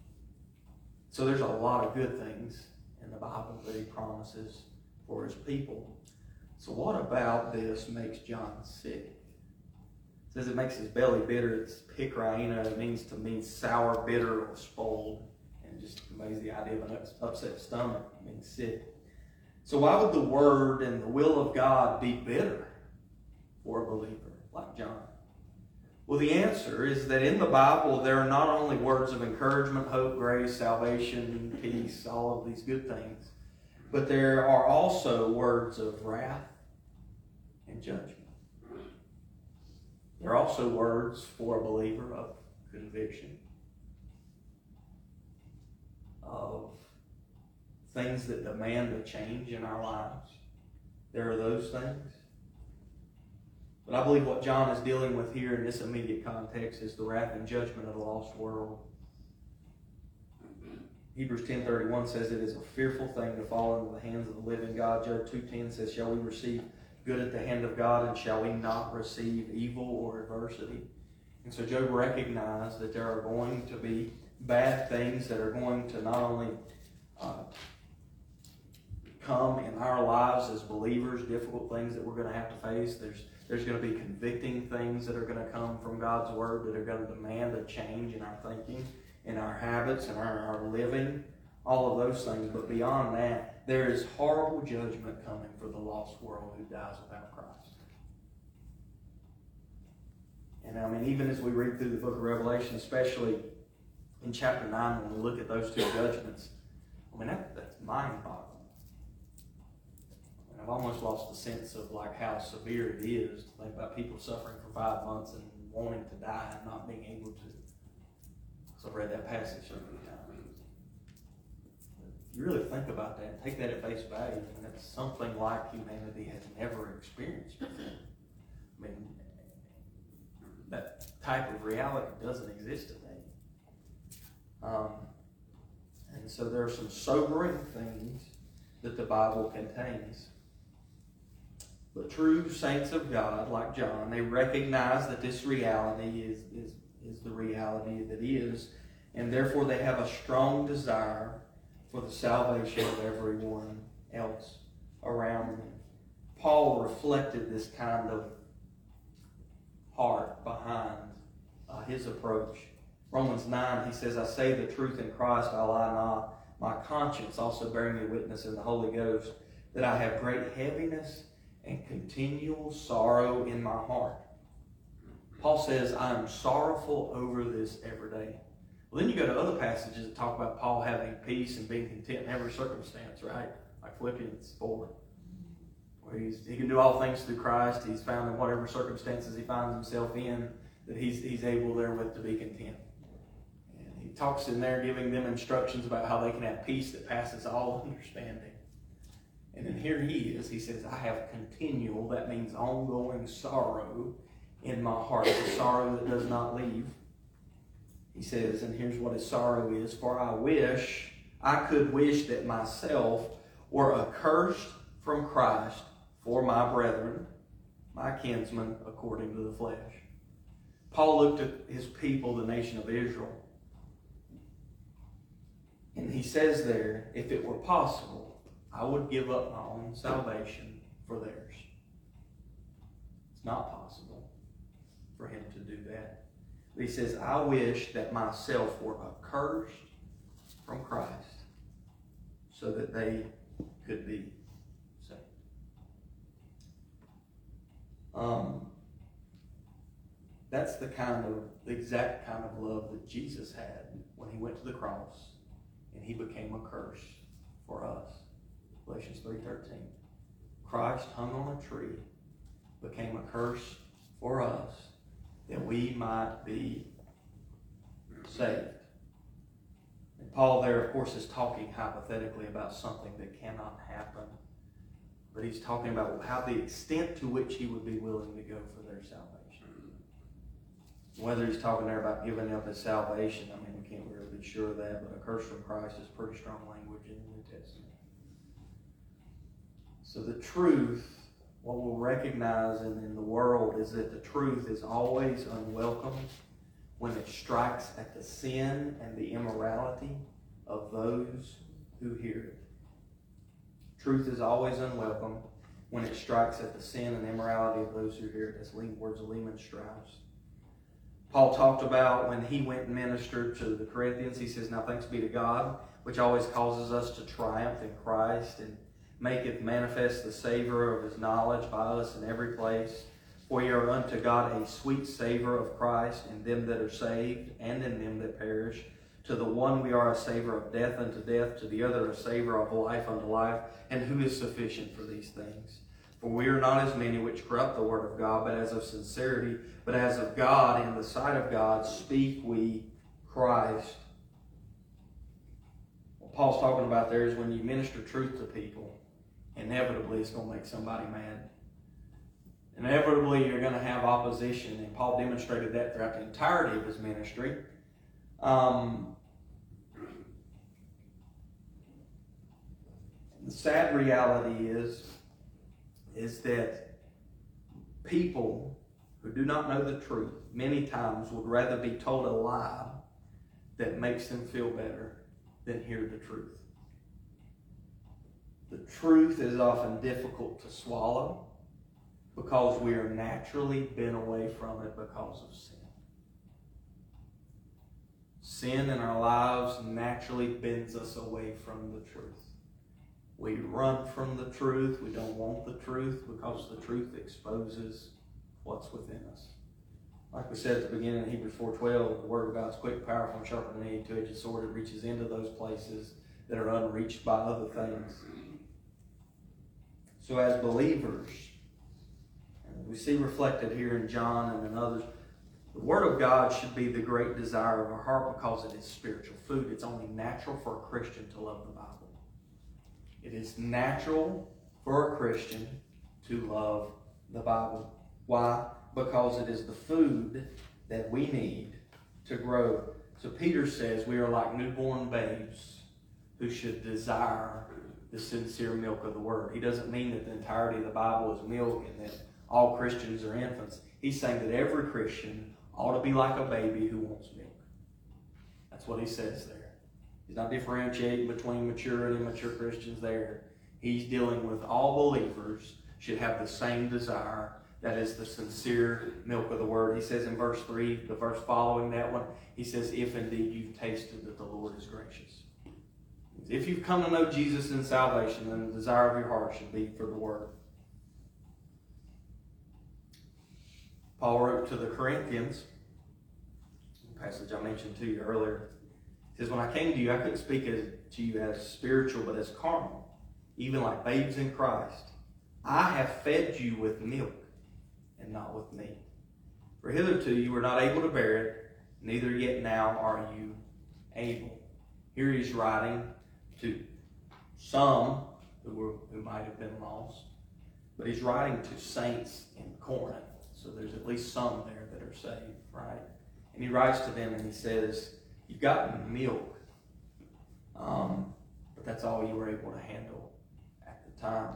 So there's a lot of good things in the Bible that He promises for His people. So what about this makes John sick? It says it makes his belly bitter. It's pikraina. It means sour, bitter, or spoiled. And just conveys the idea of an upset stomach. It means sick. So why would the Word and the will of God be bitter for a believer like John? Well, the answer is that in the Bible there are not only words of encouragement, hope, grace, salvation, peace, all of these good things, but there are also words of wrath and judgment. There are also words for a believer of conviction, of things that demand a change in our lives. There are those things. But I believe what John is dealing with here in this immediate context is the wrath and judgment of the lost world. Hebrews 10:31 says it is a fearful thing to fall into the hands of the living God. Job 2:10 says, shall we receive good at the hand of God, and shall we not receive evil or adversity? And so Job recognized that there are going to be bad things that are going to not only come in our lives as believers, difficult things that we're going to have to face. There's going to be convicting things that are going to come from God's Word that are going to demand a change in our thinking, in our habits, and our living, all of those things. But beyond that, there is horrible judgment coming for the lost world who dies without Christ. And I mean, even as we read through the book of Revelation, especially in chapter 9, when we look at those two judgments, I mean, that's mind-boggling. And I've almost lost the sense of like how severe it is to think about people suffering for 5 months and wanting to die and not being able to. So I've read that passage so many times. If you really think about that and take that at face value, and that's something like humanity has never experienced before. I mean, that type of reality doesn't exist today. And so there are some sobering things that the Bible contains. But true saints of God, like John, they recognize that this reality is the reality that is, and therefore they have a strong desire for the salvation of everyone else around them. Paul reflected this kind of heart behind his approach. Romans 9, he says, I say the truth in Christ, I lie not. My conscience also bearing me witness in the Holy Ghost, that I have great heaviness and continual sorrow in my heart. Paul says, I am sorrowful over this every day. Well, then you go to other passages that talk about Paul having peace and being content in every circumstance, right? Like Philippians 4. Where he can do all things through Christ. He's found in whatever circumstances he finds himself in, that he's able therewith to be content. And he talks in there giving them instructions about how they can have peace that passes all understanding. And then here he says, I have continual, that means ongoing sorrow in my heart. It's a sorrow that does not leave. He says, and here's what his sorrow is, for I could wish that myself were accursed from Christ for my brethren, my kinsmen, according to the flesh. Paul looked at his people, the nation of Israel, and he says there, if it were possible, I would give up my own salvation for theirs. It's not possible for him to do that. But he says, I wish that myself were accursed from Christ so that they could be saved. That's the exact kind of love that Jesus had when he went to the cross and he became a curse for us. Galatians 3:13. Christ hung on a tree, became a curse for us, that we might be saved. And Paul there, of course, is talking hypothetically about something that cannot happen. But he's talking about how the extent to which he would be willing to go for their salvation. Whether he's talking there about giving up his salvation, I mean, we can't really be sure of that, but a curse from Christ is pretty strong language in the New Testament. So the truth, what we'll recognize in the world is that the truth is always unwelcome when it strikes at the sin and the immorality of those who hear it. Truth is always unwelcome when it strikes at the sin and immorality of those who hear it. That's words of Lehman Strauss. Paul talked about when he went and ministered to the Corinthians, he says, now thanks be to God, which always causes us to triumph in Christ and maketh manifest the savor of his knowledge by us in every place. For ye are unto God a sweet savor of Christ in them that are saved and in them that perish. To the one we are a savor of death unto death, to the other a savor of life unto life. And who is sufficient for these things? For we are not as many which corrupt the word of God, but as of sincerity, but as of God, in the sight of God, speak we Christ. What Paul's talking about there is when you minister truth to people, inevitably it's going to make somebody mad. Inevitably you're going to have opposition, and Paul demonstrated that throughout the entirety of his ministry. The sad reality is that people who do not know the truth, many times would rather be told a lie that makes them feel better than hear the truth. The truth is often difficult to swallow because we are naturally bent away from it because of sin. Sin in our lives naturally bends us away from the truth. We run from the truth. We don't want the truth because the truth exposes what's within us. Like we said at the beginning of Hebrews 4:12, the Word of God is quick, powerful, and sharper than any two-edged sword. It reaches into those places that are unreached by other things. So as believers, and we see reflected here in John and in others, the Word of God should be the great desire of our heart because it is spiritual food. It's only natural for a Christian to love the Bible. It is natural for a Christian to love the Bible. Why? Because it is the food that we need to grow. So Peter says we are like newborn babes who should desire the sincere milk of the Word. He doesn't mean that the entirety of the Bible is milk and that all Christians are infants. He's saying that every Christian ought to be like a baby who wants milk. That's what he says there. He's not differentiating between mature and immature Christians there. He's dealing with all believers should have the same desire. That is the sincere milk of the Word. He says in verse 3, the verse following that one, he says, if indeed you've tasted that the Lord is gracious. If you've come to know Jesus in salvation, then the desire of your heart should be for the Word. Paul wrote to the Corinthians, the passage I mentioned to you earlier. He says, when I came to you, I couldn't speak to you as spiritual, but as carnal, even like babes in Christ. I have fed you with milk and not with meat. For hitherto you were not able to bear it, neither yet now are you able. Here he's writing to some who might have been lost, but he's writing to saints in Corinth. So there's at least some there that are saved, right? And he writes to them and he says, you've gotten milk, but that's all you were able to handle at the time.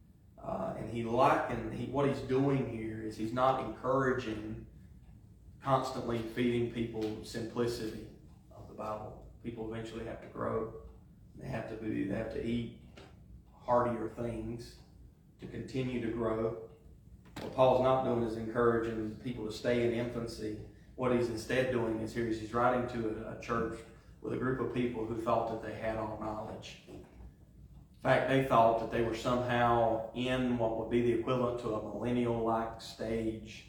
And what he's doing here is he's not encouraging constantly feeding people simplicity of the Bible. People eventually have to grow. They have to eat heartier things to continue to grow. What Paul's not doing is encouraging people to stay in infancy. What he's instead doing is he's writing to a church with a group of people who thought that they had all knowledge. In fact, they thought that they were somehow in what would be the equivalent to a millennial-like stage,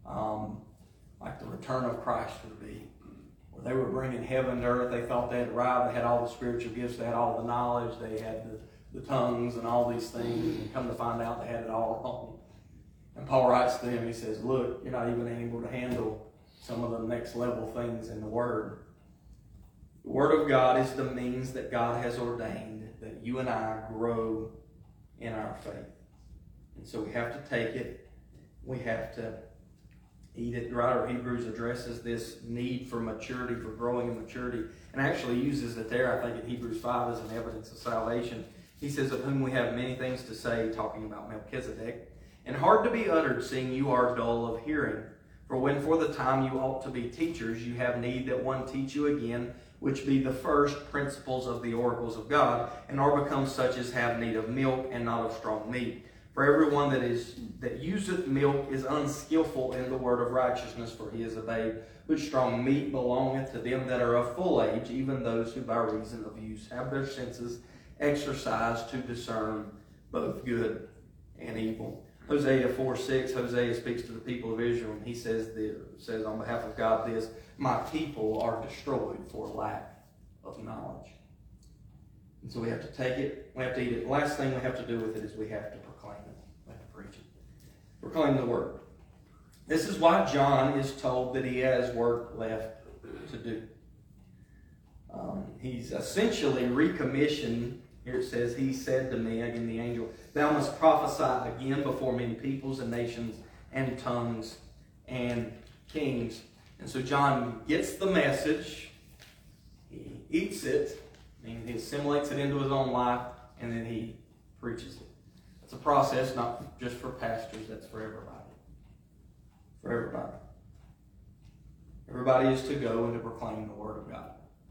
like the return of Christ would be, where they were bringing heaven to earth. They thought they had arrived. They had all the spiritual gifts. They had all the knowledge. They had the tongues and all these things. And come to find out they had it all wrong. And Paul writes to them, he says, look, you're not even able to handle some of the next level things in the Word. The Word of God is the means that God has ordained that you and I grow in our faith. And so we have to take it. We have to eat it. The writer of Hebrews addresses this need for maturity, for growing in maturity, and actually uses it there, I think, in Hebrews 5 as an evidence of salvation. He says, of whom we have many things to say, talking about Melchizedek, and hard to be uttered, seeing you are dull of hearing. For when for the time you ought to be teachers, you have need that one teach you again, which be the first principles of the oracles of God, and are become such as have need of milk and not of strong meat. For everyone that useth milk is unskillful in the word of righteousness, for he is a babe. But strong meat belongeth to them that are of full age, even those who by reason of use have their senses exercised to discern both good and evil. Hosea 4:6, Hosea speaks to the people of Israel, and he says on behalf of God this, my people are destroyed for lack of knowledge. And so we have to take it, we have to eat it. The last thing we have to do with it is we have to proclaim it. We have to preach it. Proclaim the word. This is why John is told that he has work left to do. He's essentially recommissioned. Here it says, he said to me, again the angel, thou must prophesy again before many peoples and nations and tongues and kings. And so John gets the message, he eats it, and he assimilates it into his own life, and then he preaches it. It's a process not just for pastors, that's for everybody. for everybody. Everybody is to go and to proclaim the Word of God.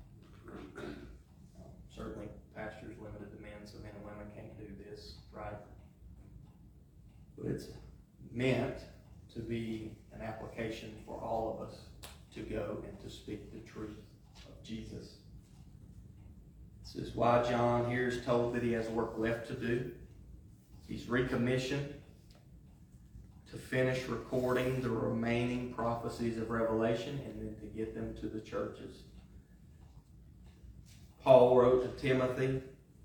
Certainly, pastors limited to men, so men and women can't do this, right? But it's meant to be an application for all of us to go and to speak the truth of Jesus. This is why John here is told that he has work left to do. He's recommissioned to finish recording the remaining prophecies of Revelation and then to get them to the churches. Paul wrote to Timothy.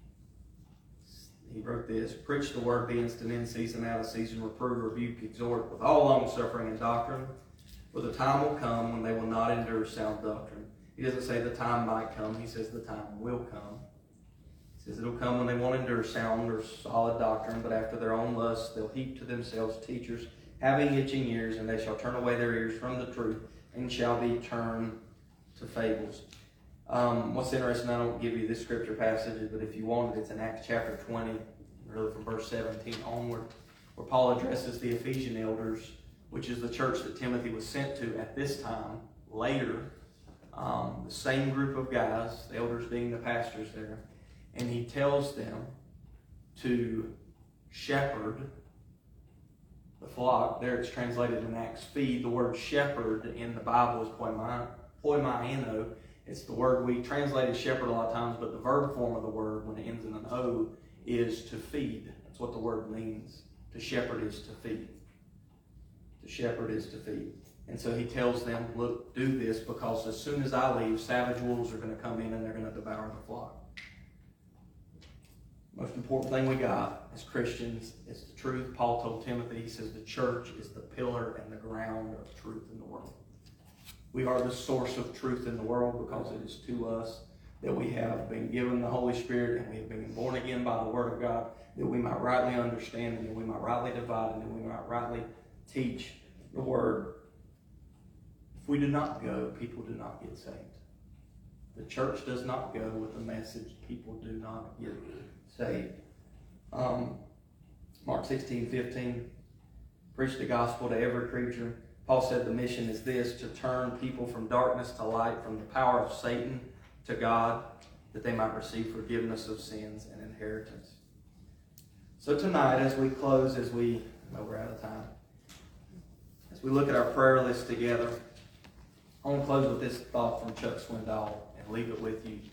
He wrote this: preach the word, be instant in season, out of season, reprove, rebuke, exhort with all long suffering and doctrine. For the time will come when they will not endure sound doctrine. He doesn't say the time might come. He says the time will come. He says it'll come when they won't endure sound or solid doctrine, but after their own lusts they'll heap to themselves teachers having itching ears, and they shall turn away their ears from the truth and shall be turned to fables. What's interesting, I don't give you this scripture passage, but if you want it, it's in Acts chapter 20, really from verse 17 onward, where Paul addresses the Ephesian elders, which is the church that Timothy was sent to at this time. Later, the same group of guys, the elders being the pastors there, and he tells them to shepherd the flock. There it's translated in Acts, feed. The word shepherd in the Bible is poimaino. It's the word we translated shepherd a lot of times, but the verb form of the word, when it ends in an O, is to feed. That's what the word means. To shepherd is to feed. To shepherd is to feed. And so he tells them, look, do this, because as soon as I leave, savage wolves are going to come in and they're going to devour the flock. Most important thing we got as Christians is the truth. Paul told Timothy, he says the church is the pillar and the ground of truth in the world. We are the source of truth in the world because it is to us that we have been given the Holy Spirit and we have been born again by the Word of God, that we might rightly understand and that we might rightly divide and that we might rightly teach the Word. If we do not go, people do not get saved. The church does not go with the message, people do not get saved. Mark 16:15, preach the gospel to every creature. Paul said the mission is this: to turn people from darkness to light, from the power of Satan to God, that they might receive forgiveness of sins and inheritance. So tonight, as we close, we're out of time, as we look at our prayer list together, I want to close with this thought from Chuck Swindoll and leave it with you.